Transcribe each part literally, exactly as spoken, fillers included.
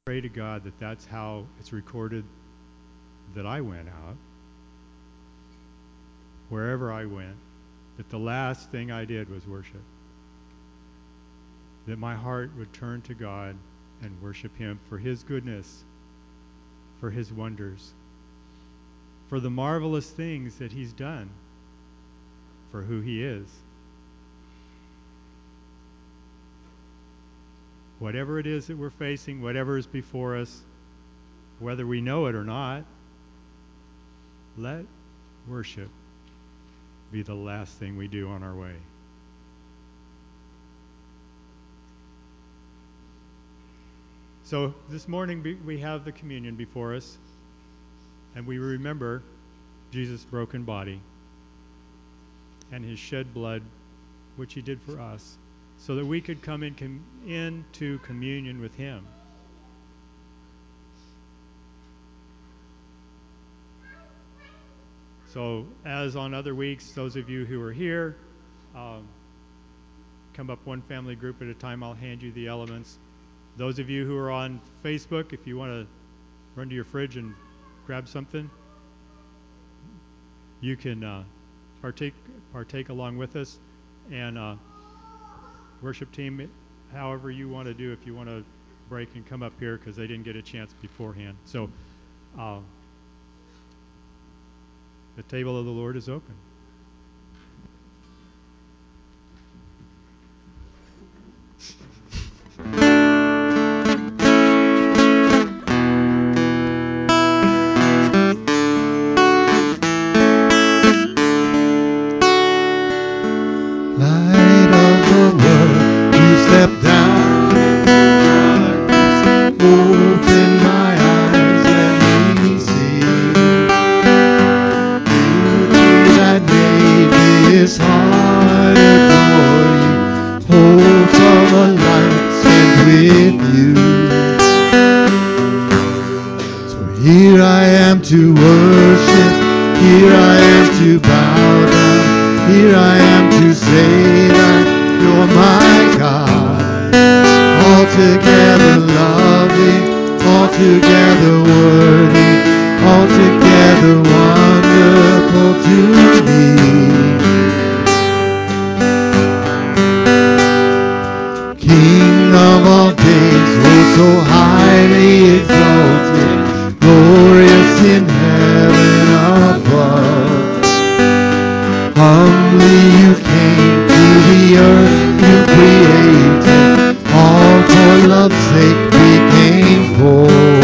Pray to God that that's how it's recorded that I went out, wherever I went, that the last thing I did was worship. That my heart would turn to God and worship him for his goodness, for his wonders, for the marvelous things that he's done, for who he is. Whatever it is that we're facing, whatever is before us, whether we know it or not, let worship be the last thing we do on our way. So this morning we have the communion before us, and we remember Jesus' broken body and his shed blood, which he did for us, so that we could come in com- into communion with him. So as on other weeks, those of you who are here, um, come up one family group at a time. I'll hand you the elements. Those of you who are on Facebook, if you want to run to your fridge and grab something, you can uh, partake partake along with us. And uh, worship team, however you want to do, if you want to break and come up here because they didn't get a chance beforehand. So uh, the table of the Lord is open. Light of the world, you step down in darkness, open my eyes, let me see beauty that made this heart adore you, hope of a life spent with you. So here I am to worship, here I am to bow down. Here I am to say that you're my God, altogether lovely, altogether worthy, altogether wonderful to me. King of all days, oh so highly exalted, glorious in heaven above. Humbly you came to the earth, you created, all for love's sake became poor.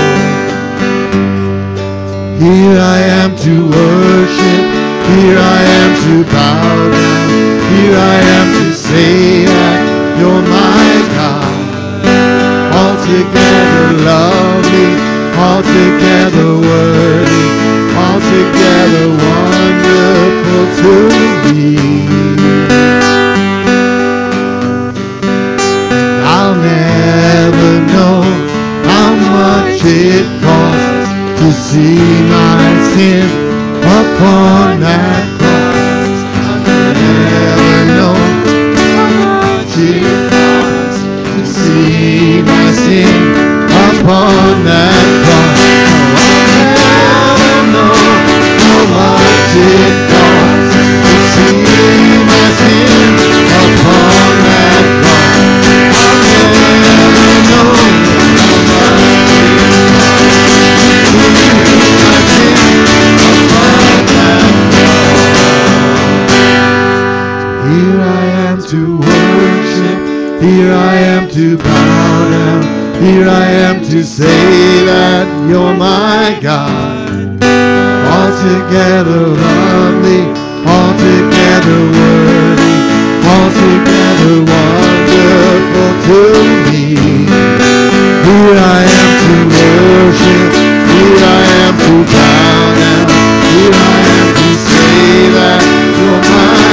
Here I am to worship, here I am to bow down, here I am to say that you're my God, altogether lovely, altogether worthy, altogether wonderful to me. And I'll never know how much it costs to see my sin upon that cross. I'll never know how much it costs to see my sin upon that cross. I'll never know how much it costs to see my sin upon that cross. I'll never know how much it costs to see my sin upon that cross. Here I am to worship, here I am to bow down. Here I am to say that you're my God, altogether lovely, altogether worthy, altogether wonderful to me. Here I am to worship, here I am to bow down, here I am to say that you're my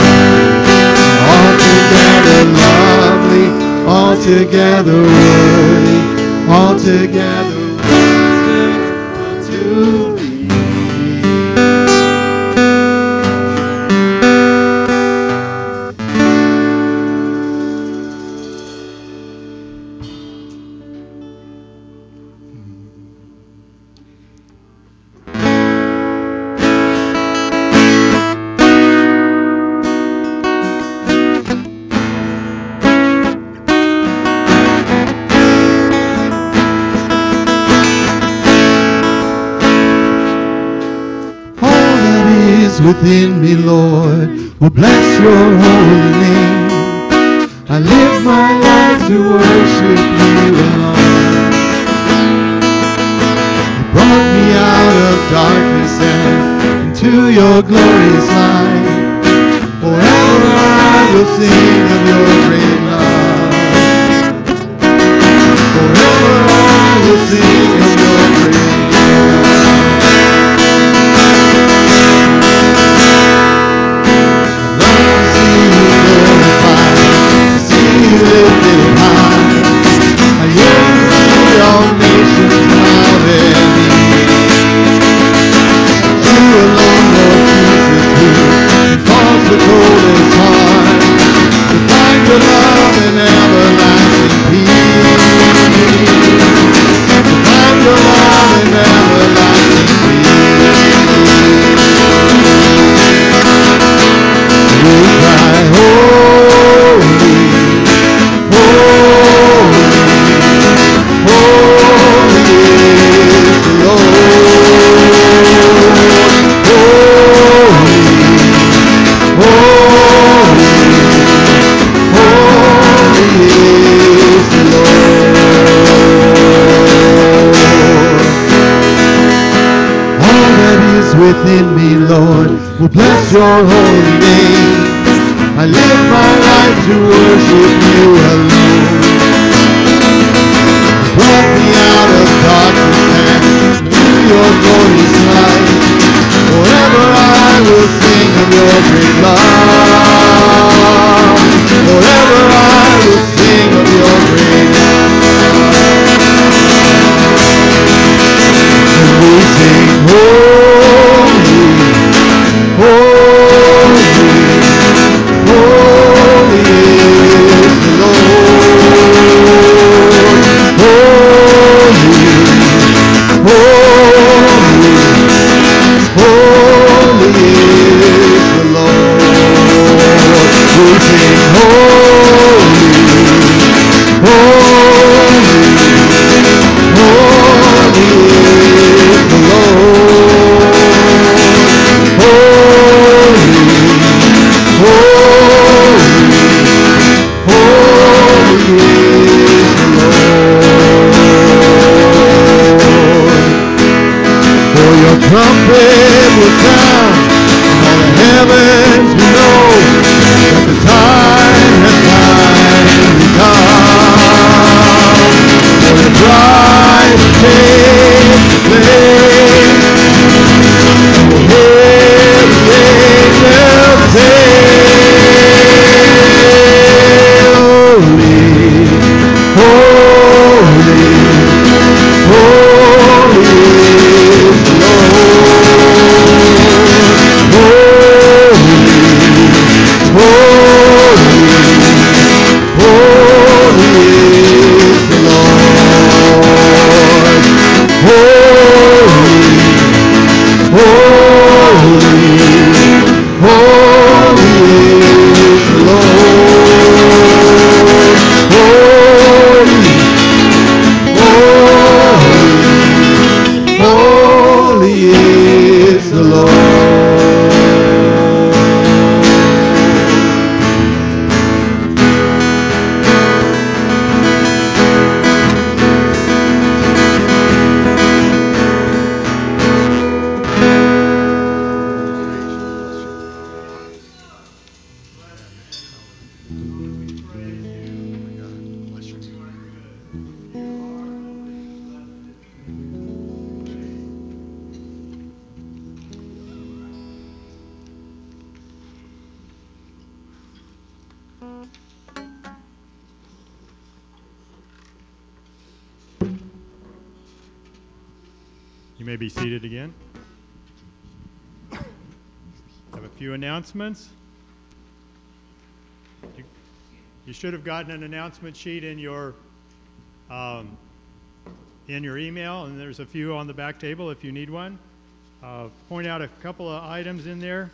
God, altogether lovely, altogether worthy, altogether wonderful to me. is within me, Lord, will bless your holy name. I live my life to worship you alone. You brought me out of darkness and into your glorious light. Forever I will sing of your great love. Forever I will sing of your great love. I love to see you glorified, to see you lifted high. I yearn to see all nations bow their knees. You alone, Lord Jesus, who calls the coldest heart to find your love and everlasting peace. To find your love and everlasting peace. We cry, holy, holy, holy is the Lord. Holy, holy, holy is the Lord. All that is within me, Lord, will bless your holy name. I live my life to worship you alone. You brought me out of darkness and into your glorious light. Forever I will sing of your great love. Forever I will sing of your great love. And we sing, holy, holy, holy is the Lord. Holy, holy, holy is the Lord. We sing, holy, holy, holy is the Lord. Holy, holy, holy is the Lord. For your trumpet will sound in all the heavens below, that the time has finally come. For your bride will take the place, and we'll hear the angels say, holy, holy, holy is the Lord. Holy, holy, holy is the Lord. Holy, holy, holy is the Lord. Holy, holy, holy is the Lord. You may be seated again. Have a few announcements. You, you should have gotten an announcement sheet in your um, in your email, and there's a few on the back table if you need one. Uh, point out a couple of items in there.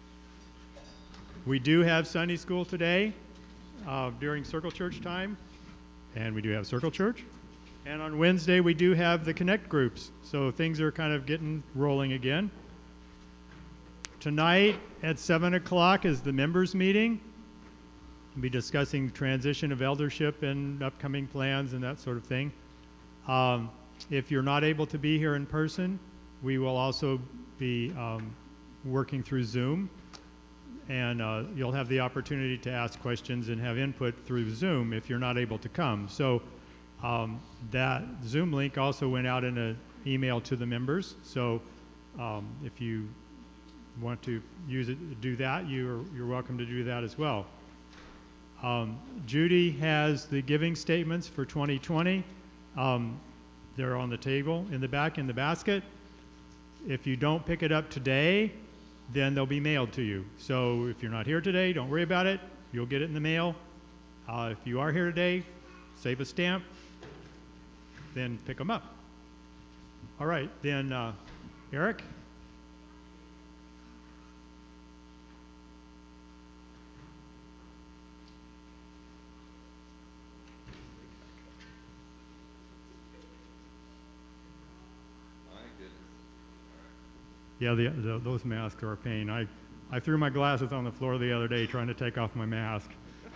We do have Sunday school today uh, during Circle Church time, and we do have Circle Church. And on Wednesday, we do have the Connect groups, so things are kind of getting rolling again. tonight at seven o'clock is the members' meeting. We'll be discussing transition of eldership and upcoming plans and that sort of thing. Um, if you're not able to be here in person, we will also be um, working through Zoom, and uh, you'll have the opportunity to ask questions and have input through Zoom if you're not able to come. So um, that Zoom link also went out in an email to the members. So um, if you want to use it, do that, you're, you're welcome to do that as well. Um, Judy has the giving statements for twenty twenty. Um, they're on the table in the back in the basket. If you don't pick it up today, then they'll be mailed to you. So if you're not here today, don't worry about it. You'll get it in the mail. Uh, if you are here today, save a stamp, then pick them up. All right, then uh, Eric? Yeah, the, the, those masks are a pain. I, I threw my glasses on the floor the other day trying to take off my mask.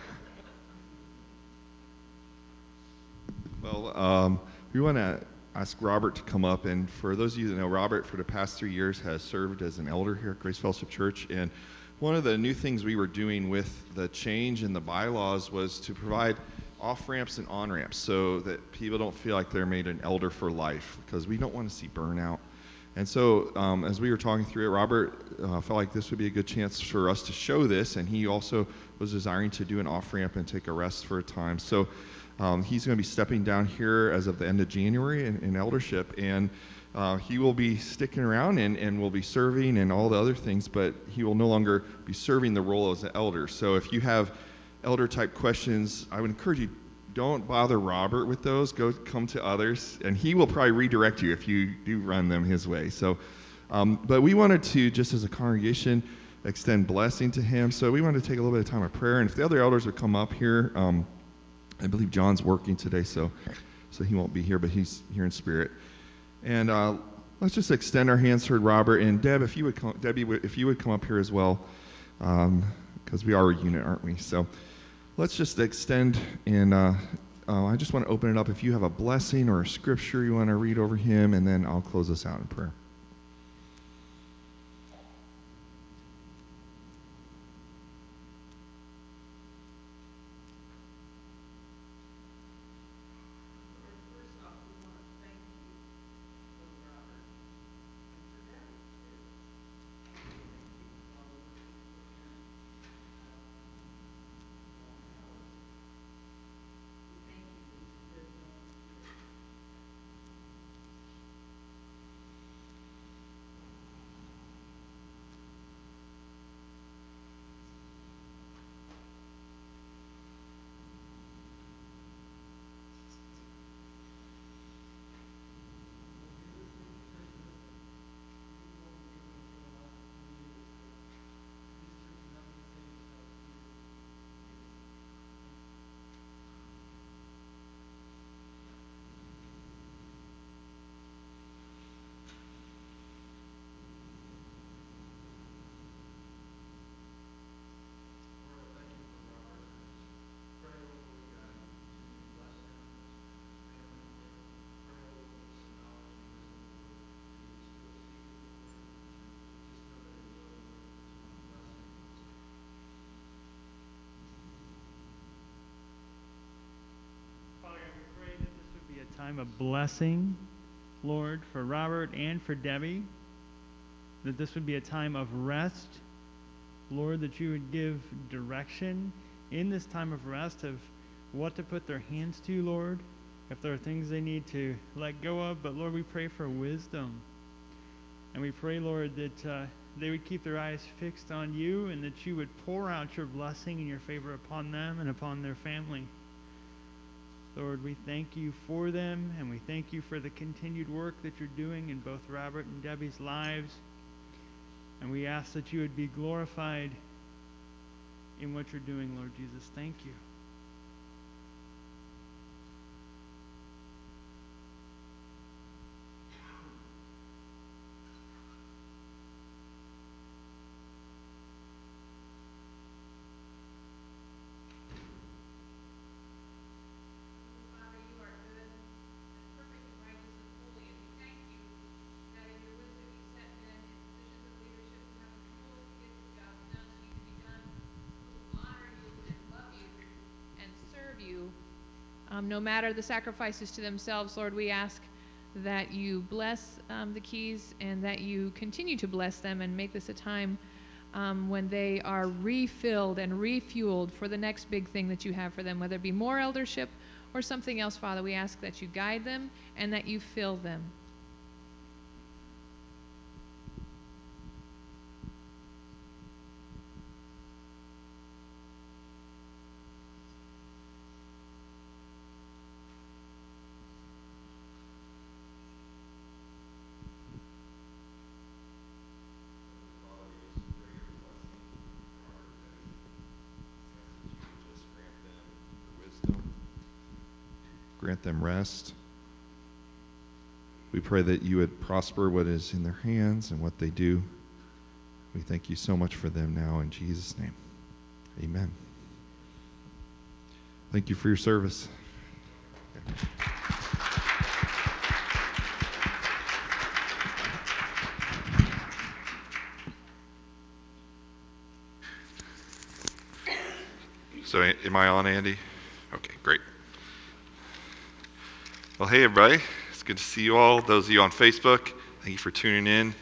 Well, um, we want to ask Robert to come up. And for those of you that know Robert, for the past three years has served as an elder here at Grace Fellowship Church. And one of the new things we were doing with the change in the bylaws was to provide off-ramps and on-ramps so that people don't feel like they're made an elder for life, because we don't want to see burnout. And so um, as we were talking through it, Robert uh, felt like this would be a good chance for us to show this, and he also was desiring to do an off-ramp and take a rest for a time. So um, he's going to be stepping down here as of the end of January in, in eldership, and uh, he will be sticking around and, and will be serving and all the other things, but he will no longer be serving the role as an elder. So if you have elder-type questions, I would encourage you, don't bother Robert with those. Go come to others, and he will probably redirect you if you do run them his way. So, um, but we wanted to, just as a congregation, extend blessing to him. So we wanted to take a little bit of time of prayer. And if the other elders would come up here, um, I believe John's working today, so so he won't be here, but he's here in spirit. And uh, let's just extend our hands toward Robert. And Deb, if you would come, Debbie, if you would come up here as well, because um, we are a unit, aren't we? So. Let's just extend, and uh, uh, I just want to open it up. If you have a blessing or a scripture you want to read over him, and then I'll close us out in prayer. A time of blessing, Lord, for Robert and for Debbie, that this would be a time of rest, Lord, that you would give direction in this time of rest of what to put their hands to, Lord, if there are things they need to let go of. But Lord, we pray for wisdom, and we pray, Lord, that uh, they would keep their eyes fixed on you, and that you would pour out your blessing and your favor upon them and upon their family. Lord, we thank you for them, and we thank you for the continued work that you're doing in both Robert and Debbie's lives. And we ask that you would be glorified in what you're doing, Lord Jesus. Thank you. Um, no matter the sacrifices to themselves, Lord, we ask that you bless um, the Keys and that you continue to bless them and make this a time um, when they are refilled and refueled for the next big thing that you have for them, whether it be more eldership or something else, Father. We ask that you guide them and that you fill them. Grant them rest. We pray that you would prosper what is in their hands and what they do. We thank you so much for them now in Jesus' name. Amen. Thank you for your service. So, am I on, Andy? Okay, great. Well, hey, everybody. It's good to see you all. Those of you on Facebook, thank you for tuning in.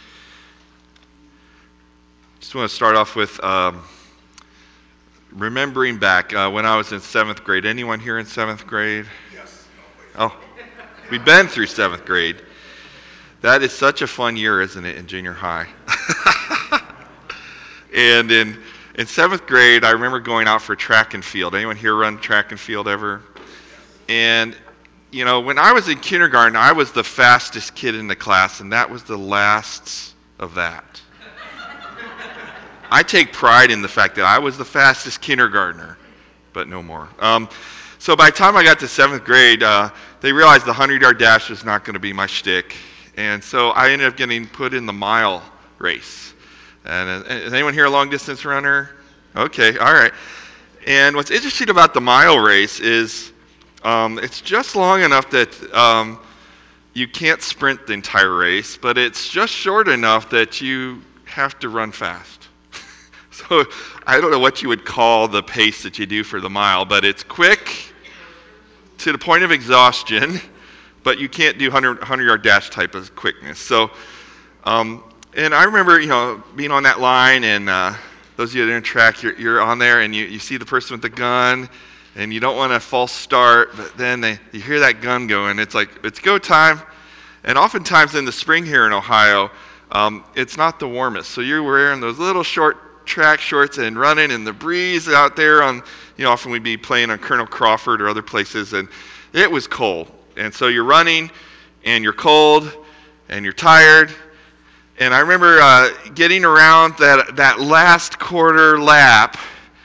Just want to start off with um, remembering back uh, when I was in seventh grade. Anyone here in seventh grade? Yes. Oh, we've been through seventh grade. That is such a fun year, isn't it, in junior high? And in in seventh grade, I remember going out for track and field. Anyone here run track and field ever? And, you know, when I was in kindergarten, I was the fastest kid in the class, and that was the last of that. I take pride in the fact that I was the fastest kindergartner, but no more. Um, so by the time I got to seventh grade, uh, they realized the hundred-yard dash was not going to be my shtick, and so I ended up getting put in the mile race. And uh, is anyone here a long-distance runner? Okay, all right. And what's interesting about the mile race is um, it's just long enough that um, you can't sprint the entire race, but it's just short enough that you have to run fast. So I don't know what you would call the pace that you do for the mile, but it's quick to the point of exhaustion, but you can't do hundred-yard dash type of quickness. So, um, and I remember, you know, being on that line, and uh, those of you that are in track, you're, you're on there, and you, you see the person with the gun, and you don't want a false start, but then they, you hear that gun going. It's like, it's go time. And oftentimes in the spring here in Ohio, um, it's not the warmest. So you're wearing those little short track shorts and running in the breeze out there on, you know, often we'd be playing on Colonel Crawford or other places, and it was cold. And so you're running, and you're cold, and you're tired. And I remember uh, getting around that, that last quarter lap.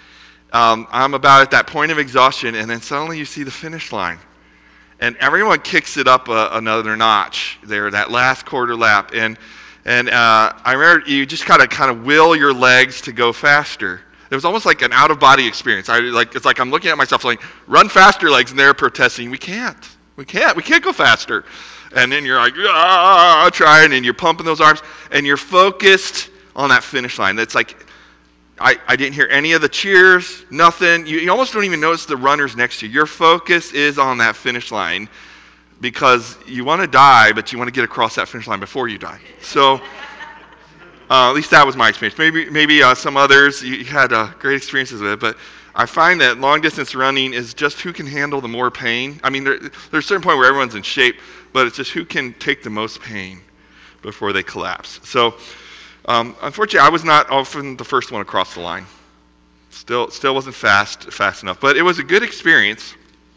Um, I'm about at that point of exhaustion, and then suddenly you see the finish line. And everyone kicks it up a, another notch there, that last quarter lap. And and uh, I remember you just kind of kind of will your legs to go faster. It was almost like an out-of-body experience. I like it's like I'm looking at myself like, run faster, legs, and they're protesting, we can't, we can't, we can't go faster. And then you're like, ah, trying, and you're pumping those arms, and you're focused on that finish line. That's like, I, I didn't hear any of the cheers, nothing. You, you almost don't even notice the runners next to you. Your focus is on that finish line because you want to die, but you want to get across that finish line before you die. So uh, at least that was my experience. Maybe maybe uh, some others, you had uh, great experiences with it, but I find that long-distance running is just who can handle the more pain. I mean, there, there's a certain point where everyone's in shape, but it's just who can take the most pain before they collapse. So um, unfortunately, I was not often the first one across the line. Still, still wasn't fast fast enough, but it was a good experience.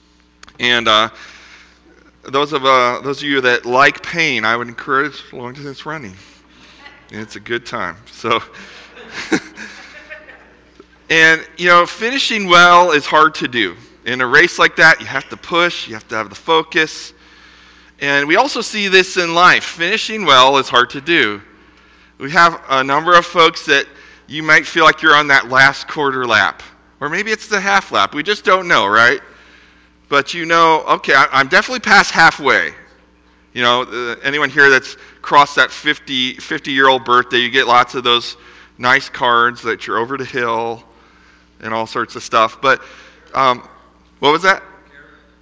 And uh, those of uh, those of you that like pain, I would encourage long distance running. And it's a good time. So, and you know, finishing well is hard to do. In a race like that, you have to push, you have to have the focus. And we also see this in life. Finishing well is hard to do. We have a number of folks that you might feel like you're on that last quarter lap. Or maybe it's the half lap. We just don't know, right? But you know, okay, I'm definitely past halfway. You know, uh, anyone here that's crossed that fifty, fifty-year-old birthday, you get lots of those nice cards that you're over the hill and all sorts of stuff. But um, what was that?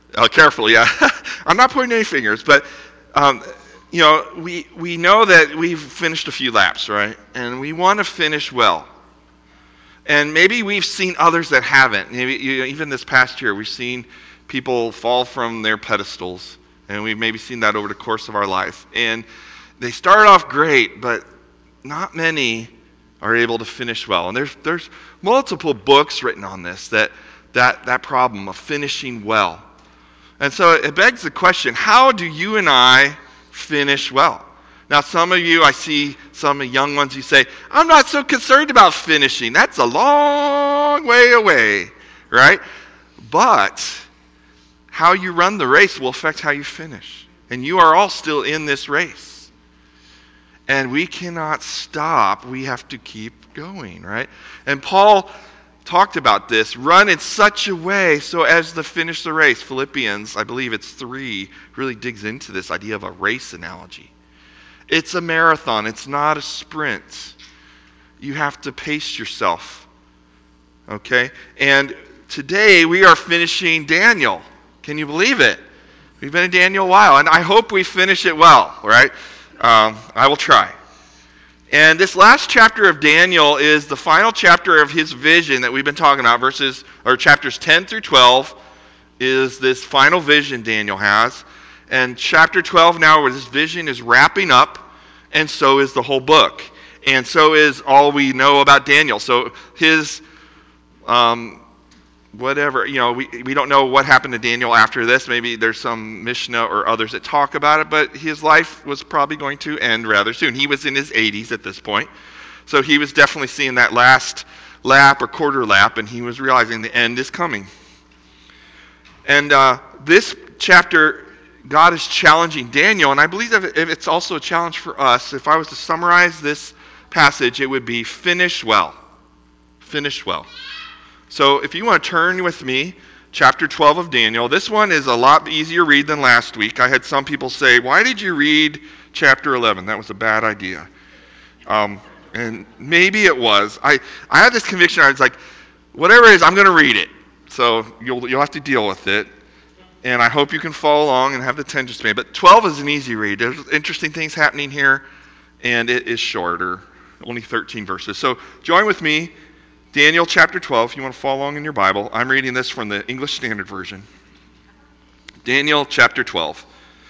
Uh, careful, yeah. I'm not pointing any fingers, but um, you know, we we know that we've finished a few laps, right? And we want to finish well. And maybe we've seen others that haven't. Maybe you know, even this past year, we've seen people fall from their pedestals, and we've maybe seen that over the course of our life. And they start off great, but not many are able to finish well. And there's there's multiple books written on this that that that problem of finishing well. And so it begs the question, how do you and I finish well? Now, some of you, I see some young ones who say, I'm not so concerned about finishing. That's a long way away, right? But how you run the race will affect how you finish. And you are all still in this race. And we cannot stop. We have to keep going, right? And Paul talked about this. Run in such a way so as to finish the race. Philippians, I believe it's three, really digs into this idea of a race analogy. It's a marathon. It's not a sprint. You have to pace yourself. Okay? And today we are finishing Daniel. Can you believe it? We've been in Daniel a while, and I hope we finish it well, right? Um, I will try. And this last chapter of Daniel is the final chapter of his vision that we've been talking about. Verses or chapters ten through twelve is this final vision Daniel has. And chapter twelve now, where this vision is wrapping up, and so is the whole book. And so is all we know about Daniel. So his um, whatever, you know, we, we don't know what happened to Daniel after this. Maybe there's some Mishnah or others that talk about it, but his life was probably going to end rather soon. He was in his eighties at this point, so he was definitely seeing that last lap or quarter lap, and he was realizing the end is coming. And uh, this chapter, God is challenging Daniel, and I believe that it's also a challenge for us. If I was to summarize this passage, it would be finish well. Finish well. So if you want to turn with me, chapter twelve of Daniel. This one is a lot easier read than last week. I had some people say, why did you read chapter eleven? That was a bad idea. Um, and maybe it was. I, I had this conviction. I was like, whatever it is, I'm going to read it. So you'll, you'll have to deal with it. And I hope you can follow along and have the attention span. But twelve is an easy read. There's interesting things happening here, and it is shorter, only thirteen verses. So join with me. Daniel chapter twelve, if you want to follow along in your Bible. I'm reading this from the English Standard Version. Daniel chapter twelve.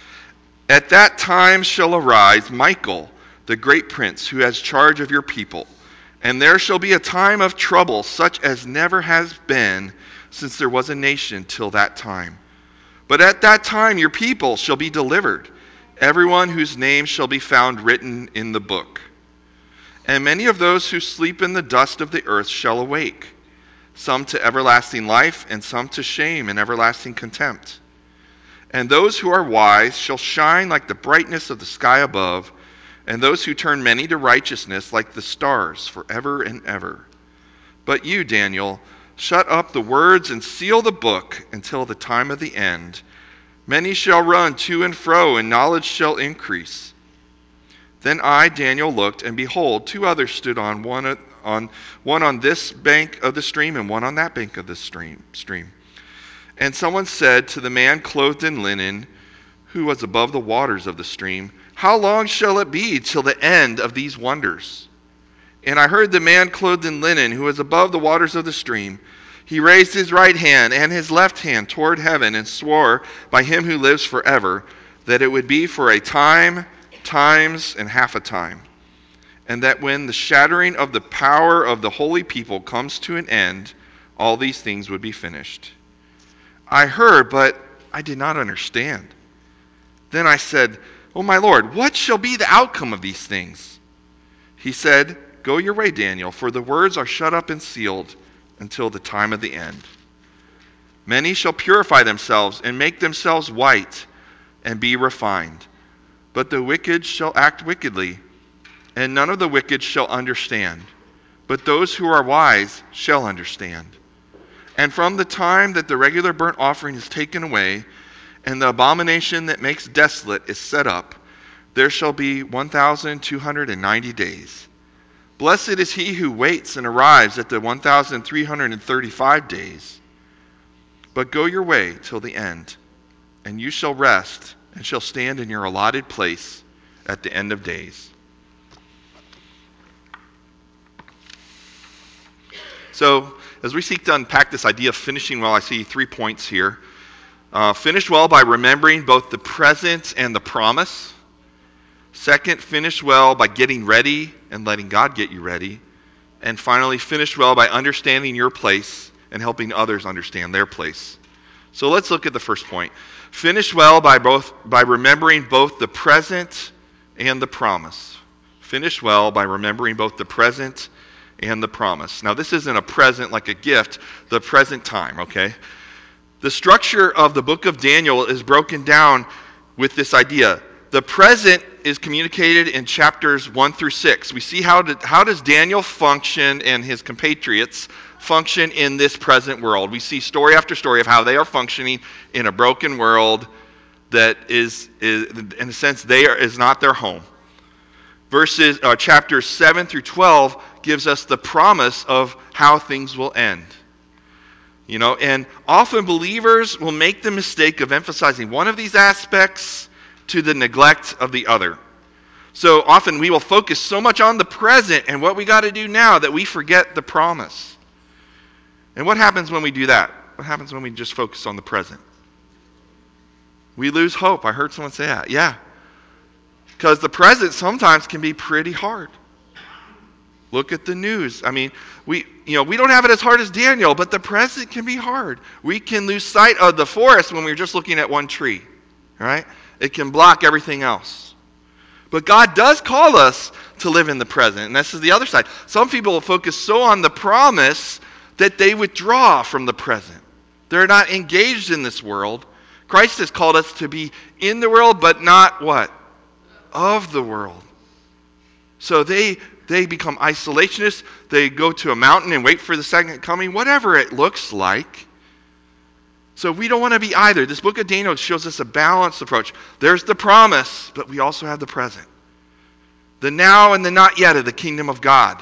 At that time shall arise Michael, the great prince, who has charge of your people. And there shall be a time of trouble, such as never has been since there was a nation till that time. But at that time your people shall be delivered, everyone whose name shall be found written in the book. And many of those who sleep in the dust of the earth shall awake, some to everlasting life, and some to shame and everlasting contempt. And those who are wise shall shine like the brightness of the sky above, and those who turn many to righteousness like the stars forever and ever. But you, Daniel, shut up the words and seal the book until the time of the end. Many shall run to and fro, and knowledge shall increase. Then I, Daniel, looked, and behold, two others stood on one on one on this bank of the stream, and one on that bank of the stream. stream. And someone said to the man clothed in linen, who was above the waters of the stream, how long shall it be till the end of these wonders? And I heard the man clothed in linen, who was above the waters of the stream. He raised his right hand and his left hand toward heaven, and swore by him who lives forever, that it would be for a time, times, and half a time, and that when the shattering of the power of the holy people comes to an end, all these things would be finished. I heard, but I did not understand. Then I said, O my Lord, what shall be the outcome of these things? He said, Go your way, Daniel, for the words are shut up and sealed until the time of the end. Many shall purify themselves and make themselves white and be refined. But the wicked shall act wickedly, and none of the wicked shall understand. But those who are wise shall understand. And from the time that the regular burnt offering is taken away, and the abomination that makes desolate is set up, there shall be one thousand two hundred ninety days. Blessed is he who waits and arrives at the one thousand three hundred thirty-five days. But go your way till the end. and you shall rest and shall stand in your allotted place at the end of days. So, as we seek to unpack this idea of finishing well, I see three points here. Uh, finish well by remembering both the present and the promise. Second, finish well by getting ready and letting God get you ready. And finally, finish well by understanding your place and helping others understand their place. So let's look at the first point. Finish well by both by remembering both the present and the promise. Finish well by remembering both the present and the promise. Now, this isn't a present like a gift, the present time, okay? The structure of the book of Daniel is broken down with this idea. The present is communicated in chapters one through six. We see how, did, how does Daniel function and his compatriots function in this present world. We see story after story of how they are functioning in a broken world that is, is in a sense, they are, is not their home. Verses, uh, chapters seven through twelve gives us the promise of how things will end. You know, and often believers will make the mistake of emphasizing one of these aspects to the neglect of the other. So often we will focus so much on the present and what we got to do now that we forget the promise. And what happens when we do that? What happens when we just focus on the present? We lose hope. I heard someone say that. Yeah. Because the present sometimes can be pretty hard. Look at the news. I mean, we you know, we don't have it as hard as Daniel, but the present can be hard. We can lose sight of the forest when we're just looking at one tree. Right? It can block everything else. But God does call us to live in the present. And this is the other side. Some people will focus so on the promise that they withdraw from the present. They're not engaged in this world. Christ has called us to be in the world, but not what? Of the world. So they they become isolationists. They go to a mountain and wait for the second coming, whatever it looks like. So we don't want to be either. This book of Daniel shows us a balanced approach. There's the promise, but we also have the present. The now and the not yet of the kingdom of God.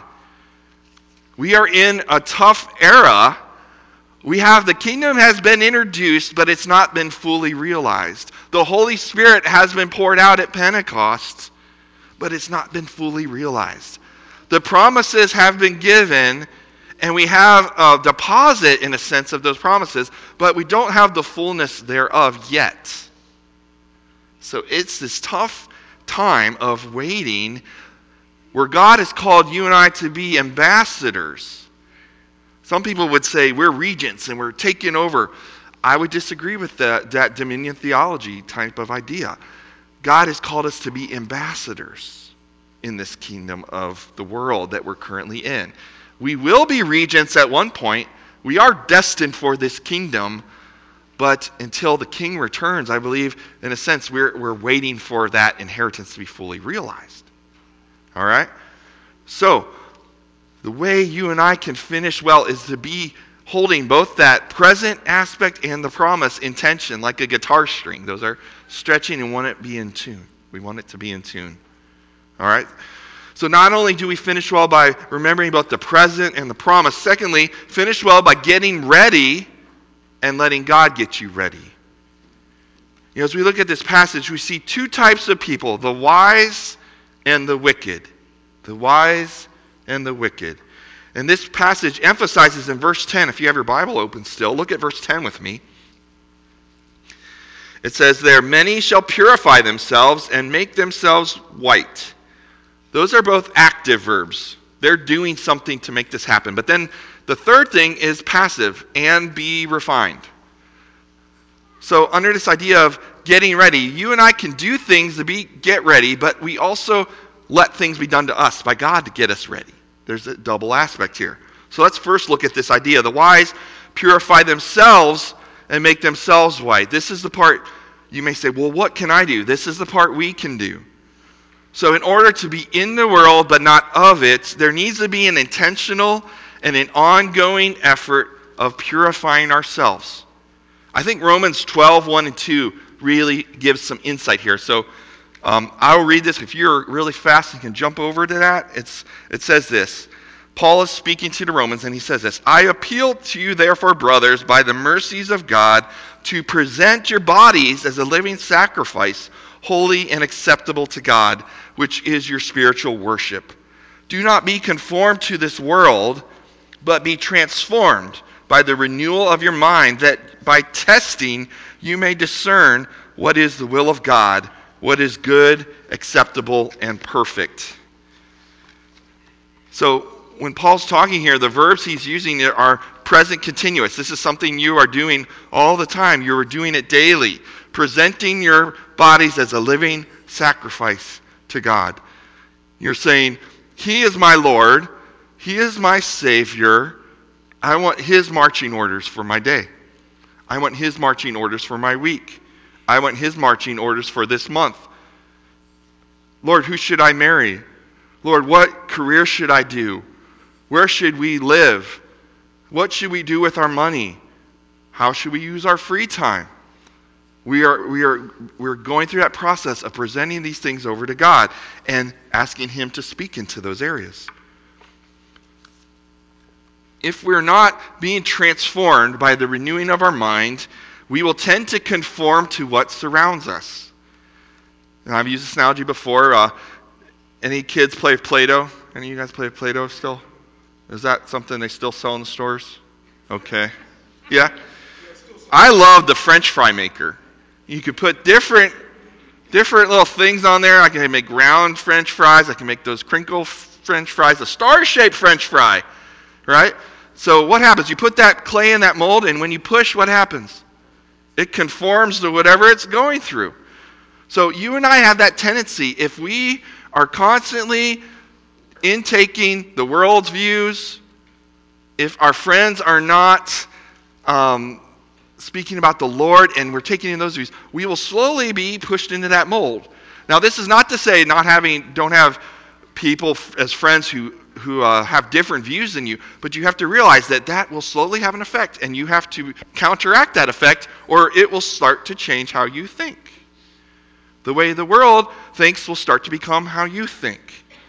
We are in a tough era. We have the kingdom has been introduced, but it's not been fully realized. The Holy Spirit has been poured out at Pentecost, but it's not been fully realized. The promises have been given, and we have a deposit, in a sense, of those promises, but we don't have the fullness thereof yet. So it's this tough time of waiting where God has called you and I to be ambassadors. Some people would say we're regents and we're taking over. I would disagree with that, that dominion theology type of idea. God has called us to be ambassadors in this kingdom of the world that we're currently in. We will be regents at one point. We are destined for this kingdom, but until the king returns, I believe, in a sense, we're, we're waiting for that inheritance to be fully realized. All right? So, the way you and I can finish well is to be holding both that present aspect and the promise in tension, like a guitar string. Those are stretching and want it to be in tune. We want it to be in tune. All right? So not only do we finish well by remembering about the present and the promise, secondly, finish well by getting ready and letting God get you ready. You know, as we look at this passage, we see two types of people, the wise and the wicked. The wise and the wicked. And this passage emphasizes in verse ten, if you have your Bible open still, look at verse ten with me. It says there, many shall purify themselves and make themselves white. Those are both active verbs. They're doing something to make this happen. But then the third thing is passive, and be refined. So under this idea of getting ready, you and I can do things to be get ready, but we also let things be done to us by God to get us ready. There's a double aspect here. So let's first look at this idea. The wise purify themselves and make themselves white. This is the part you may say, well, what can I do? This is the part we can do. So in order to be in the world but not of it, there needs to be an intentional and an ongoing effort of purifying ourselves. I think Romans twelve, one and two really gives some insight here. So um, I'll read this. If you're really fast, you can jump over to that. It's, it says this. Paul is speaking to the Romans, and he says this, I appeal to you, therefore, brothers, by the mercies of God, to present your bodies as a living sacrifice, holy and acceptable to God, which is your spiritual worship. Do not be conformed to this world, but be transformed by the renewal of your mind, that by testing you may discern what is the will of God, what is good, acceptable, and perfect. So, when Paul's talking here, the verbs he's using are present continuous. This is something you are doing all the time. You are doing it daily. Presenting your bodies as a living sacrifice to God. You're saying, He is my Lord. He is my Savior. I want His marching orders for my day. I want His marching orders for my week. I want His marching orders for this month. Lord, who should I marry? Lord, what career should I do? Where should we live? What should we do with our money? How should we use our free time? We are we are we're going through that process of presenting these things over to God and asking Him to speak into those areas. If we're not being transformed by the renewing of our mind, we will tend to conform to what surrounds us. And I've used this analogy before. Uh, any kids play Play-Doh? Any of you guys play Play-Doh still? Is that something they still sell in the stores? Okay. Yeah? I love the French fry maker. You could put different different little things on there. I can make round French fries. I can make those crinkle French fries, a star-shaped French fry, right? So what happens? You put that clay in that mold, and when you push, what happens? It conforms to whatever it's going through. So you and I have that tendency. If we are constantly intaking the world's views, if our friends are not um, speaking about the Lord and we're taking in those views, we will slowly be pushed into that mold. Now, this is not to say not having, don't have people as friends who who uh, have different views than you, but you have to realize that that will slowly have an effect, and you have to counteract that effect, or it will start to change how you think. The way the world thinks will start to become how you think.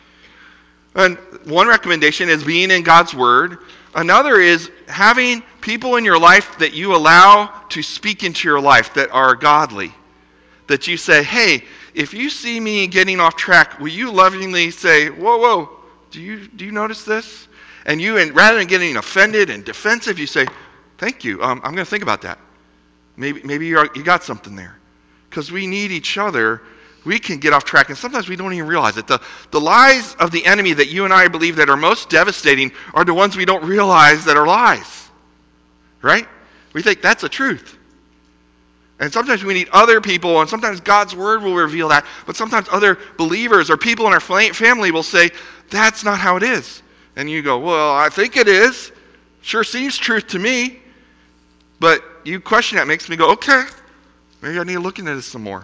And one recommendation is being in God's Word. Another is having people in your life that you allow to speak into your life that are godly. That you say, hey, if you see me getting off track, will you lovingly say, whoa, whoa, do you do you notice this? And you, and rather than getting offended and defensive, you say, thank you, um, I'm going to think about that. Maybe maybe you're, you got something there. Because we need each other. We can get off track, and sometimes we don't even realize it. The, the lies of the enemy that you and I believe that are most devastating are the ones we don't realize that are lies. Right? We think that's the truth. And sometimes we need other people, and sometimes God's Word will reveal that, but sometimes other believers or people in our family will say, that's not how it is. And you go, well, I think it is. Sure seems truth to me. But you question that makes me go, okay, maybe I need to look into this some more.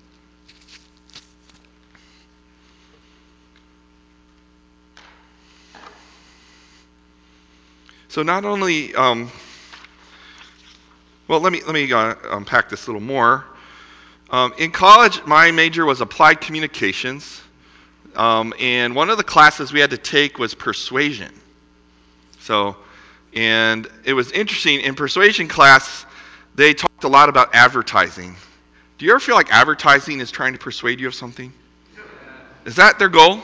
So not only, um, well, let me let me uh, unpack this a little more. Um, in college, my major was applied communications, um, and one of the classes we had to take was persuasion. So, and it was interesting. In persuasion class, they talked a lot about advertising. Do you ever feel like advertising is trying to persuade you of something? Is that their goal?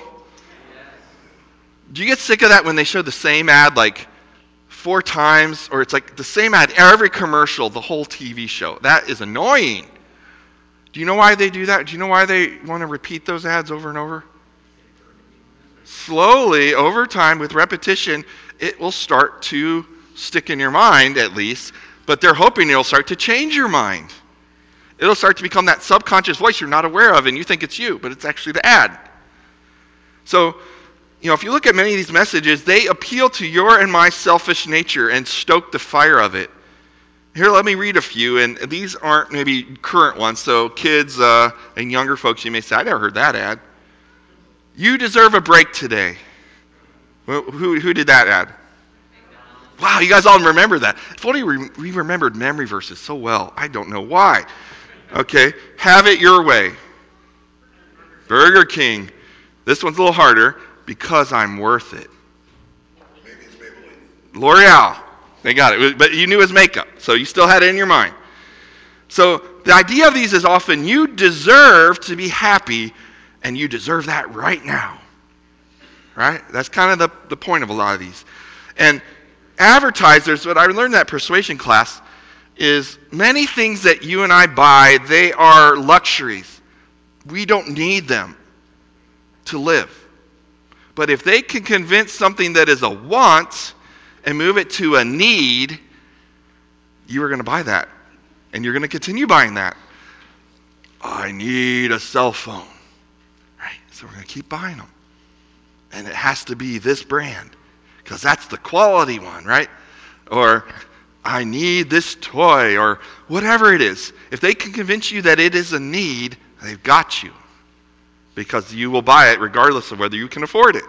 Do you get sick of that when they show the same ad like four times, or it's like the same ad every commercial, the whole T V show? That is annoying. Do you know why they do that? Do you know why they want to repeat those ads over and over? Slowly, over time, with repetition, it will start to stick in your mind, at least, but they're hoping it'll start to change your mind. It'll start to become that subconscious voice you're not aware of, and you think it's you, but it's actually the ad. So, you know, if you look at many of these messages, they appeal to your and my selfish nature and stoke the fire of it. Here, let me read a few, and these aren't maybe current ones, so kids uh, and younger folks, you may say, I never heard that ad. You deserve a break today. Well, who, who did that ad? Wow, you guys all remember that. If only we remembered memory verses so well. I don't know why. Okay, have it your way. Burger King. This one's a little harder. Because I'm worth it. L'Oreal. They got it. But you knew his makeup, so you still had it in your mind. So the idea of these is often you deserve to be happy, and you deserve that right now. Right? That's kind of the, the point of a lot of these. And advertisers, what I learned in that persuasion class, is many things that you and I buy, they are luxuries. We don't need them to live. But if they can convince something that is a want and move it to a need, you are going to buy that. And you're going to continue buying that. I need a cell phone. Right? So we're going to keep buying them. And it has to be this brand because that's the quality one, right? Or I need this toy or whatever it is. If they can convince you that it is a need, they've got you because you will buy it regardless of whether you can afford it.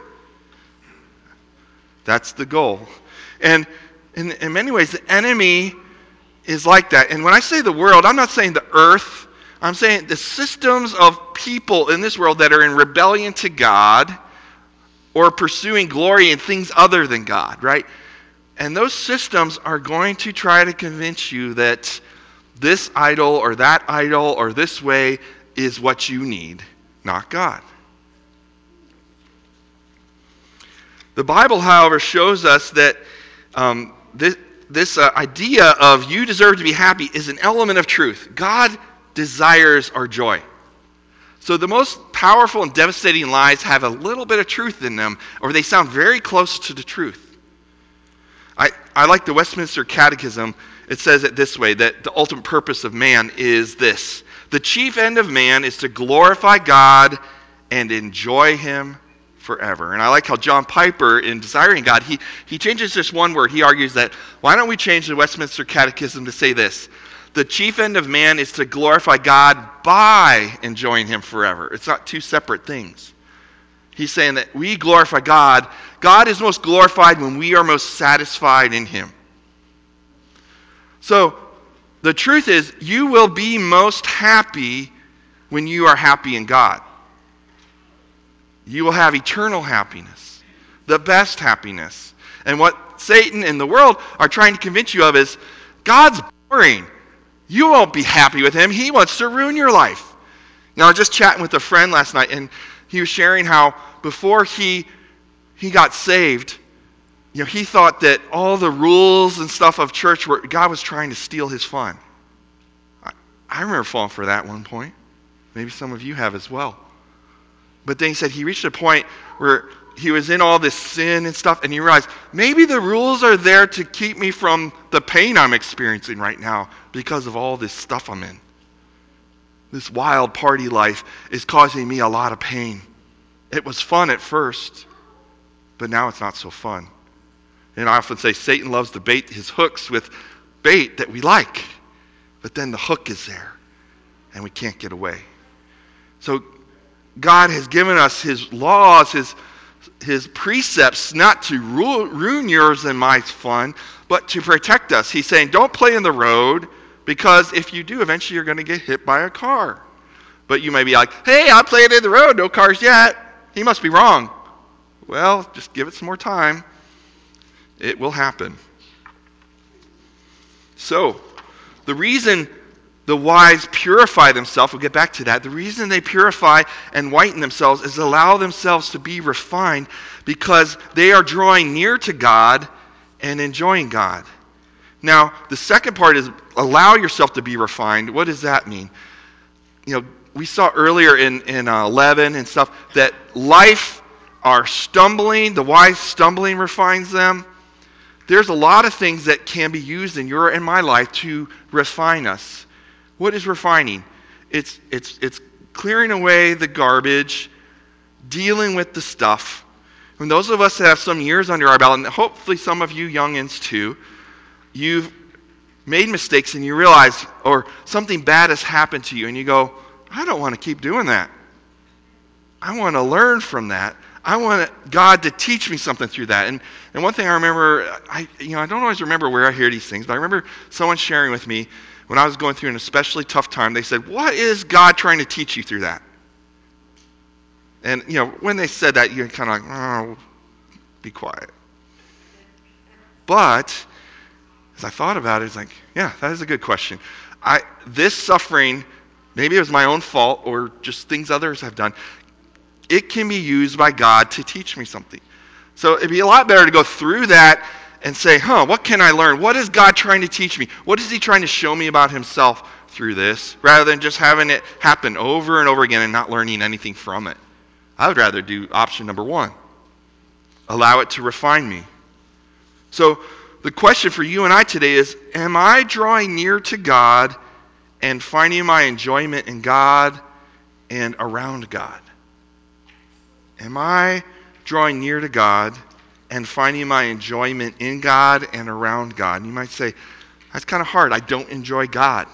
That's the goal. And in, in many ways, the enemy is like that. And when I say the world, I'm not saying the earth. I'm saying the systems of people in this world that are in rebellion to God or pursuing glory in things other than God, right? And those systems are going to try to convince you that this idol or that idol or this way is what you need, not God. The Bible, however, shows us that um, this, this uh, idea of you deserve to be happy is an element of truth. God desires our joy. So the most powerful and devastating lies have a little bit of truth in them, or they sound very close to the truth. I, I like the Westminster Catechism. It says it this way, that the ultimate purpose of man is this. The chief end of man is to glorify God and enjoy him forever. And I like how John Piper, in Desiring God, he, he changes just one word. He argues that, why don't we change the Westminster Catechism to say this? The chief end of man is to glorify God by enjoying him forever. It's not two separate things. He's saying that we glorify God. God is most glorified when we are most satisfied in him. So the truth is, you will be most happy when you are happy in God. You will have eternal happiness, the best happiness. And what Satan and the world are trying to convince you of is, God's boring. You won't be happy with him. He wants to ruin your life. Now, I was just chatting with a friend last night, and he was sharing how before he he got saved, you know, he thought that all the rules and stuff of church were God was trying to steal his fun. I, I remember falling for that at one point. Maybe some of you have as well. But then he said he reached a point where he was in all this sin and stuff, and he realized maybe the rules are there to keep me from the pain I'm experiencing right now because of all this stuff I'm in. This wild party life is causing me a lot of pain. It was fun at first, but now it's not so fun. And I often say Satan loves to bait his hooks with bait that we like, but then the hook is there, and we can't get away. So God has given us his laws, his his precepts, not to ru- ruin yours and my fun, but to protect us. He's saying, don't play in the road, because if you do, eventually you're going to get hit by a car. But you may be like, hey, I played in the road, no cars yet. He must be wrong. Well, just give it some more time. It will happen. So, the reason the wise purify themselves, we'll get back to that. The reason they purify and whiten themselves is allow themselves to be refined because they are drawing near to God and enjoying God. Now, the second part is allow yourself to be refined. What does that mean? You know, we saw earlier in, in uh, eleven and stuff that life are stumbling, the wise stumbling refines them. There's a lot of things that can be used in your and my life to refine us. What is refining? It's it's it's clearing away the garbage, dealing with the stuff. And those of us that have some years under our belt, and hopefully some of you youngins too, you've made mistakes and you realize, or something bad has happened to you, and you go, I don't want to keep doing that. I want to learn from that. I want God to teach me something through that. And and one thing I remember, I you know I don't always remember where I hear these things, but I remember someone sharing with me when I was going through an especially tough time. They said, "What is God trying to teach you through that?" And you know when they said that, you're kind of like, "Oh, be quiet." But as I thought about it, it's like, yeah, that is a good question. I this suffering, maybe it was my own fault or just things others have done, it can be used by God to teach me something. So it'd be a lot better to go through that and say, huh, what can I learn? What is God trying to teach me? What is he trying to show me about himself through this? Rather than just having it happen over and over again and not learning anything from it. I would rather do option number one. Allow it to refine me. So the question for you and I today is, am I drawing near to God and finding my enjoyment in God and around God? Am I drawing near to God and finding my enjoyment in God and around God? And you might say, that's kind of hard. I don't enjoy God.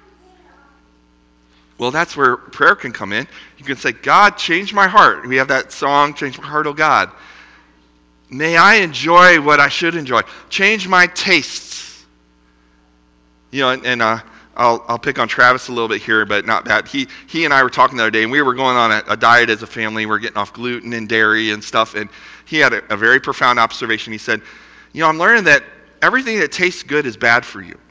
Well, that's where prayer can come in. You can say, God, change my heart. We have that song, Change My Heart, O God. May I enjoy what I should enjoy. Change my tastes. You know, and, and uh, I'll, I'll pick on Travis a little bit here, but not bad. He he and I were talking the other day, and we were going on a, a diet as a family. We're getting off gluten and dairy and stuff, and he had a, a very profound observation. He said, you know, I'm learning that everything that tastes good is bad for you.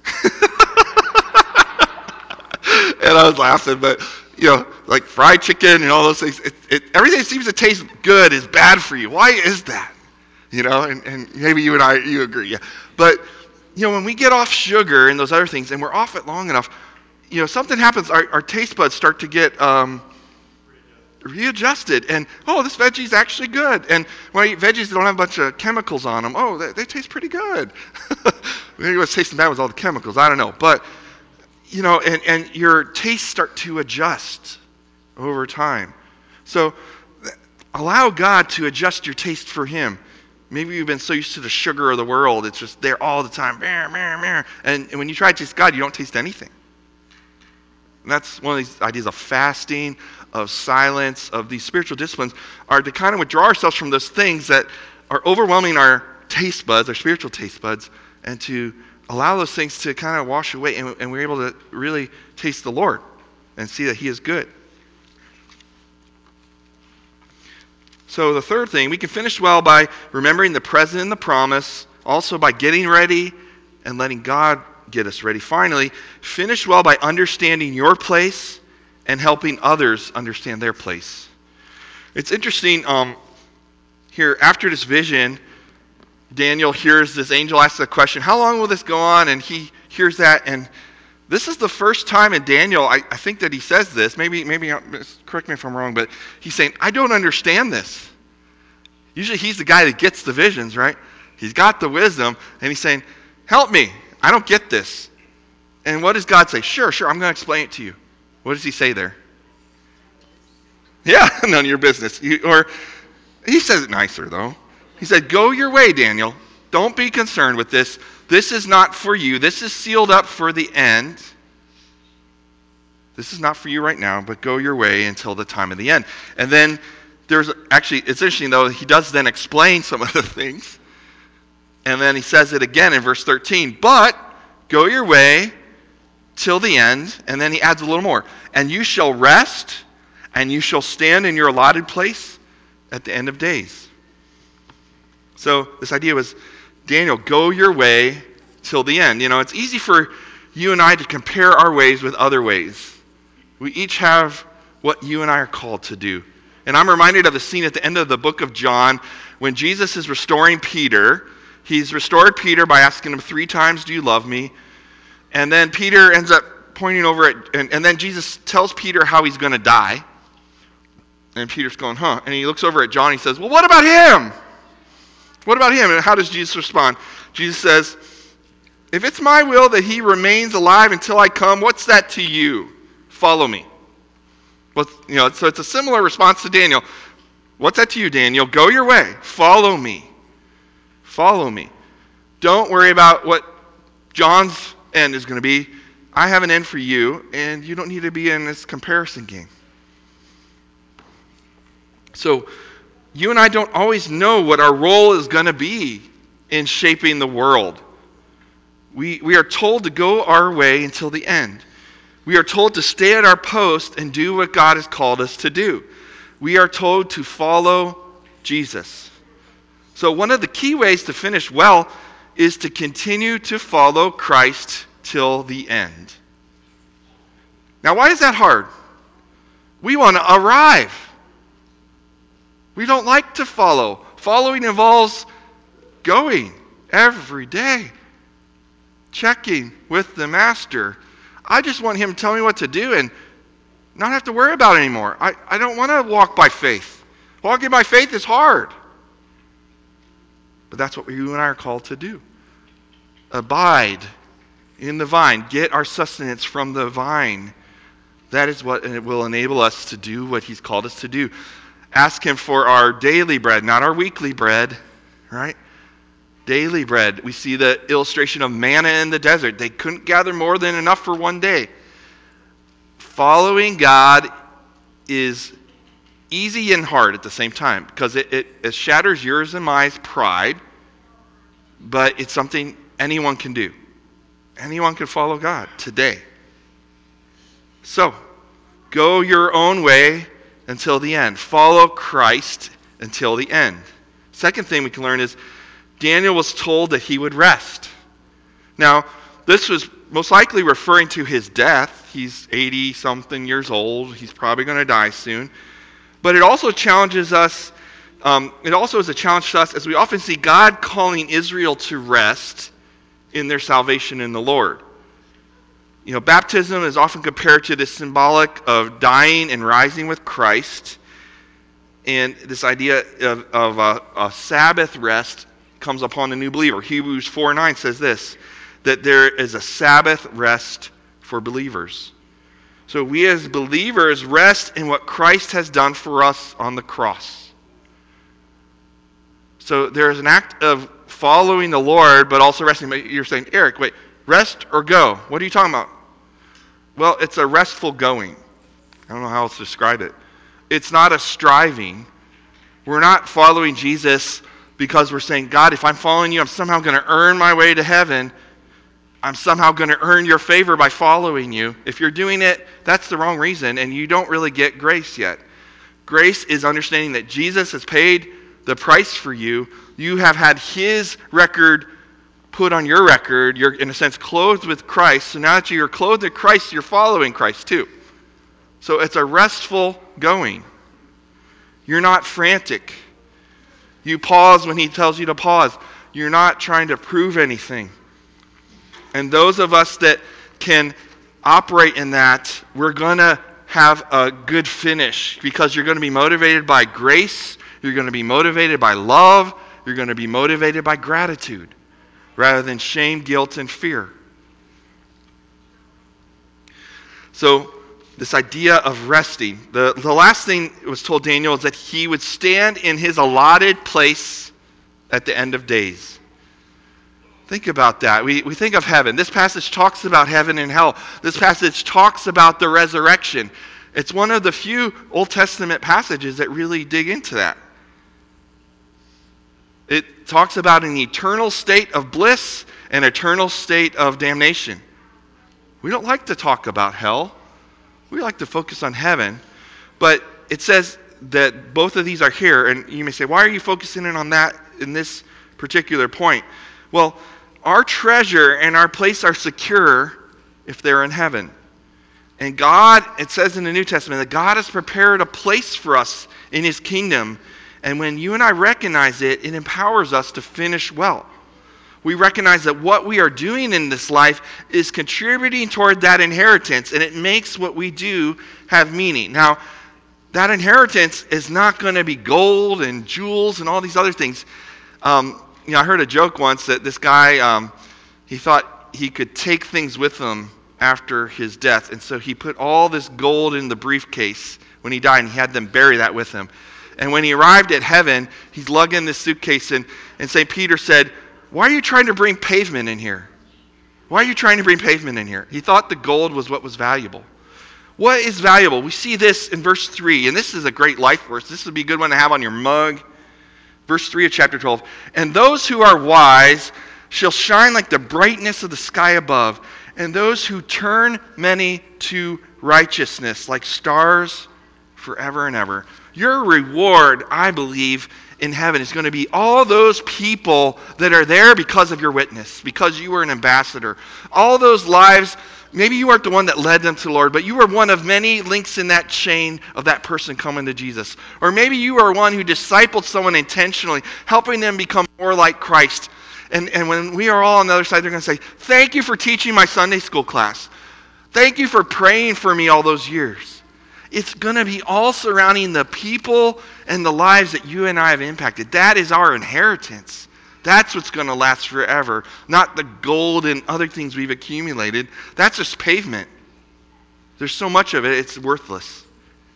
And I was laughing, but, you know, like fried chicken and all those things, it, it, everything that seems to taste good is bad for you. Why is that? You know, and, and maybe you and I, you agree, yeah. But, you know, when we get off sugar and those other things, and we're off it long enough, you know, something happens, our, our taste buds start to get um, readjusted. And, oh, this veggie's actually good. And when I eat veggies that don't have a bunch of chemicals on them, oh, they, they taste pretty good. Maybe what's tasting bad was all the chemicals, I don't know. But, you know, and, and your tastes start to adjust over time. So allow God to adjust your taste for him. Maybe you've been so used to the sugar of the world, it's just there all the time. And when you try to taste God, you don't taste anything. And that's one of these ideas of fasting, of silence, of these spiritual disciplines, are to kind of withdraw ourselves from those things that are overwhelming our taste buds, our spiritual taste buds, and to allow those things to kind of wash away, and, and we're able to really taste the Lord and see that he is good. So the third thing, we can finish well by remembering the present and the promise, also by getting ready and letting God get us ready. Finally, finish well by understanding your place and helping others understand their place. It's interesting, um, here, after this vision, Daniel hears this angel ask the question, how long will this go on? And he hears that, and this is the first time in Daniel, I, I think that he says this, maybe, maybe, correct me if I'm wrong, but he's saying, I don't understand this. Usually he's the guy that gets the visions, right? He's got the wisdom, and he's saying, help me, I don't get this. And what does God say? Sure, sure, I'm going to explain it to you. What does he say there? Yeah, none of your business. You, or he says it nicer, though. He said, go your way, Daniel. Don't be concerned with this. This is not for you. This is sealed up for the end. This is not for you right now, but go your way until the time of the end. And then there's actually, it's interesting, though, he does then explain some of the things. And then he says it again in verse thirteen. But go your way till the end. And then he adds a little more. And you shall rest, and you shall stand in your allotted place at the end of days. So this idea was, Daniel, go your way till the end. You know, it's easy for you and I to compare our ways with other ways. We each have what you and I are called to do. And I'm reminded of the scene at the end of the book of John when Jesus is restoring Peter. He's restored Peter by asking him three times, do you love me? And then Peter ends up pointing over at, and, and then Jesus tells Peter how he's going to die. And Peter's going, huh? And he looks over at John and he says, well, what about him? What about him? And how does Jesus respond? Jesus says, if it's my will that he remains alive until I come, what's that to you? Follow me. Well, you know, so it's a similar response to Daniel. What's that to you, Daniel? Go your way. Follow me. Follow me. Don't worry about what John's end is going to be. I have an end for you, and you don't need to be in this comparison game. So, you and I don't always know what our role is going to be in shaping the world. We, we are told to go our way until the end. We are told to stay at our post and do what God has called us to do. We are told to follow Jesus. So one of the key ways to finish well is to continue to follow Christ till the end. Now, why is that hard? We want to arrive. We don't like to follow. Following involves going every day, checking with the master. I just want him to tell me what to do and not have to worry about it anymore. I, I don't want to walk by faith. Walking by faith is hard. But that's what you and I are called to do. Abide in the vine. Get our sustenance from the vine. That is what it will enable us to do what he's called us to do. Ask him for our daily bread, not our weekly bread, right? Daily bread. We see the illustration of manna in the desert. They couldn't gather more than enough for one day. Following God is easy and hard at the same time because it, it, it shatters yours and my pride, but it's something anyone can do. Anyone can follow God today. So, go your own way until the end. Follow Christ until the end. Second thing we can learn is Daniel was told that he would rest. Now, this was most likely referring to his death. He's eighty-something years old. He's probably going to die soon. But it also challenges us, um, it also is a challenge to us as we often see God calling Israel to rest in their salvation in the Lord. You know, baptism is often compared to this symbolic of dying and rising with Christ. And this idea of, of a, a Sabbath rest comes upon the new believer. Hebrews four nine says this, that there is a Sabbath rest for believers. So we as believers rest in what Christ has done for us on the cross. So there is an act of following the Lord, but also resting. You're saying, Eric, wait, rest or go? What are you talking about? Well, it's a restful going. I don't know how else to describe it. It's not a striving. We're not following Jesus because we're saying, God, if I'm following you, I'm somehow going to earn my way to heaven. I'm somehow going to earn your favor by following you. If you're doing it, that's the wrong reason, and you don't really get grace yet. Grace is understanding that Jesus has paid the price for you. You have had his record put on your record. You're, in a sense, clothed with Christ. So now that you're clothed with Christ, you're following Christ too. So it's a restful going. You're not frantic. You pause when he tells you to pause. You're not trying to prove anything. And those of us that can operate in that, we're going to have a good finish because you're going to be motivated by grace, you're going to be motivated by love, you're going to be motivated by gratitude rather than shame, guilt, and fear. So, this idea of resting. The, the last thing it was told Daniel is that he would stand in his allotted place at the end of days. Think about that. We, we think of heaven. This passage talks about heaven and hell. This passage talks about the resurrection. It's one of the few Old Testament passages that really dig into that. It talks about an eternal state of bliss and eternal state of damnation. We don't like to talk about hell. We like to focus on heaven. But it says that both of these are here. And you may say, why are you focusing in on that in this particular point? Well, our treasure and our place are secure if they're in heaven. And God, it says in the New Testament, that God has prepared a place for us in his kingdom. And when you and I recognize it, it empowers us to finish well. We recognize that what we are doing in this life is contributing toward that inheritance, and it makes what we do have meaning. Now, that inheritance is not going to be gold and jewels and all these other things. Um, you know, I heard a joke once that this guy, um, he thought he could take things with him after his death, and so he put all this gold in the briefcase when he died, and he had them bury that with him. And when he arrived at heaven, he's lugging this suitcase, and, and Saint Peter said, why are you trying to bring pavement in here? Why are you trying to bring pavement in here? He thought the gold was what was valuable. What is valuable? We see this in verse three, and this is a great life verse. This would be a good one to have on your mug. Verse three of chapter twelve. And those who are wise shall shine like the brightness of the sky above, and those who turn many to righteousness like stars forever and ever. Your reward, I believe, in heaven is going to be all those people that are there because of your witness, because you were an ambassador. All those lives, maybe you weren't the one that led them to the Lord, but you were one of many links in that chain of that person coming to Jesus. Or maybe you are one who discipled someone intentionally, helping them become more like Christ. And, and when we are all on the other side, they're going to say, thank you for teaching my Sunday school class. Thank you for praying for me all those years. It's going to be all surrounding the people and the lives that you and I have impacted. That is our inheritance. That's what's going to last forever, not the gold and other things we've accumulated. That's just pavement. There's so much of it, it's worthless.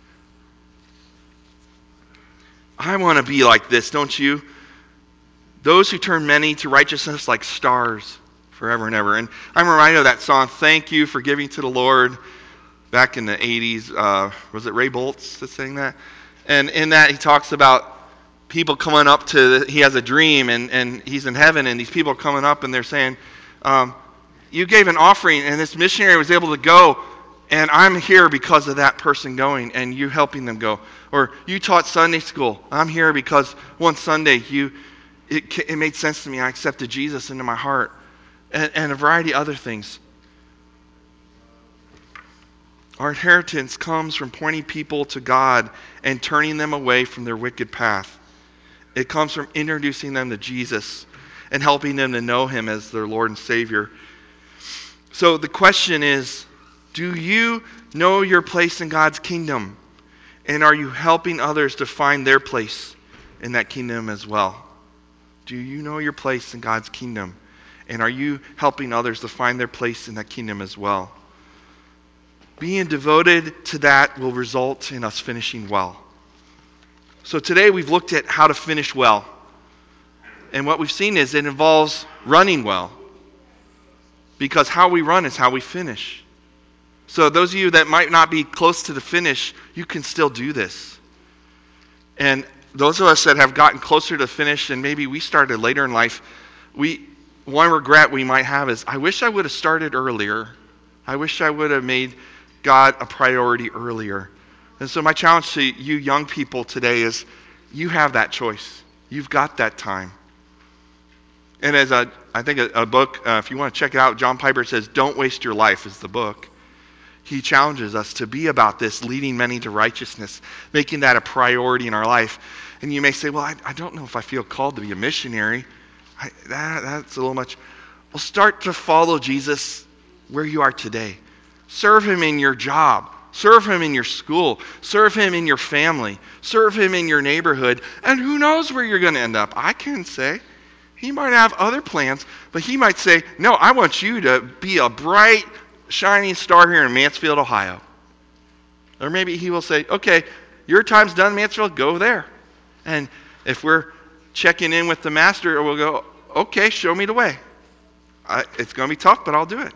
I want to be like this, don't you? Those who turn many to righteousness like stars forever and ever. And I'm reminded of that song, Thank You for Giving to the Lord, back in the eighties. Uh, was it Ray Boltz that sang that? And in that he talks about people coming up to, the, he has a dream and, and he's in heaven and these people are coming up and they're saying, um, you gave an offering and this missionary was able to go and I'm here because of that person going and you helping them go. Or you taught Sunday school. I'm here because one Sunday you it, it made sense to me. I accepted Jesus into my heart. And, and a variety of other things. Our inheritance comes from pointing people to God and turning them away from their wicked path. It comes from introducing them to Jesus and helping them to know him as their Lord and Savior. So the question is, do you know your place in God's kingdom? And are you helping others to find their place in that kingdom as well? Do you know your place in God's kingdom? And are you helping others to find their place in that kingdom as well? Being devoted to that will result in us finishing well. So today we've looked at how to finish well. And what we've seen is it involves running well. Because how we run is how we finish. So those of you that might not be close to the finish, you can still do this. And those of us that have gotten closer to the finish and maybe we started later in life, we one regret we might have is, I wish I would have started earlier. I wish I would have made God a priority earlier. And so my challenge to you young people today is, you have that choice. You've got that time. And as a, I think a, a book, uh, if you want to check it out, John Piper says, Don't Waste Your Life is the book. He challenges us to be about this, leading many to righteousness, making that a priority in our life. And you may say, well, I, I don't know if I feel called to be a missionary. I, that, that's a little much. Well, start to follow Jesus where you are today. Serve him in your job. Serve him in your school. Serve him in your family. Serve him in your neighborhood. And who knows where you're going to end up? I can't say. He might have other plans, but he might say, no, I want you to be a bright, shining star here in Mansfield, Ohio. Or maybe he will say, okay, your time's done, Mansfield, go there. And if we're checking in with the master, we'll go, okay, show me the way. I, it's going to be tough, but I'll do it.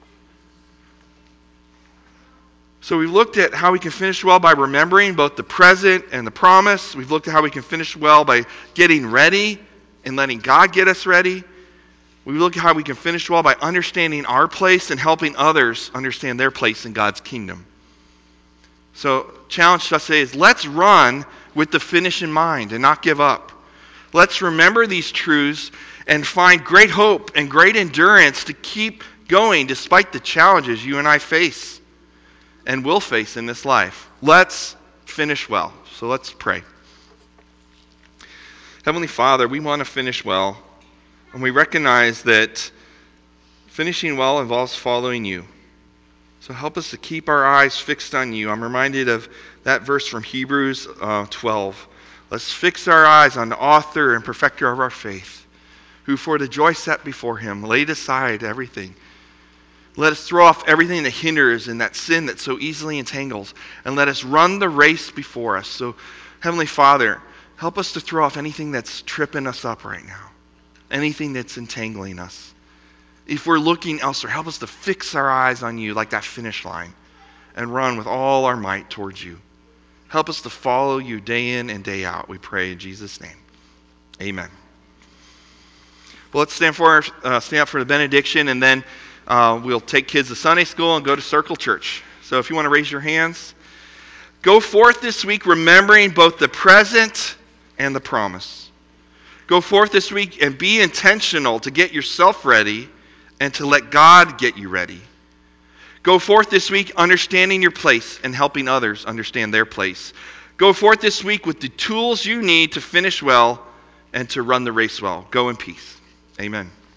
So we've looked at how we can finish well by remembering both the present and the promise. We've looked at how we can finish well by getting ready and letting God get us ready. We look at how we can finish well by understanding our place and helping others understand their place in God's kingdom. So, challenge to us today is, let's run with the finish in mind and not give up. Let's remember these truths and find great hope and great endurance to keep going despite the challenges you and I face and will face in this life. Let's finish well. So let's pray. Heavenly Father, we want to finish well. And we recognize that finishing well involves following you. So help us to keep our eyes fixed on you. I'm reminded of that verse from Hebrews uh, twelve. Let's fix our eyes on the author and perfecter of our faith, who for the joy set before him laid aside everything. Let us throw off everything that hinders and that sin that so easily entangles, and let us run the race before us. So, Heavenly Father, help us to throw off anything that's tripping us up right now, anything that's entangling us. If we're looking elsewhere, help us to fix our eyes on you like that finish line and run with all our might towards you. Help us to follow you day in and day out, we pray in Jesus' name. Amen. Well, let's stand for uh, stand up for the benediction, and then uh, we'll take kids to Sunday school and go to Circle Church. So if you want to raise your hands. Go forth this week remembering both the present and the promise. Go forth this week and be intentional to get yourself ready and to let God get you ready. Go forth this week understanding your place and helping others understand their place. Go forth this week with the tools you need to finish well and to run the race well. Go in peace. Amen.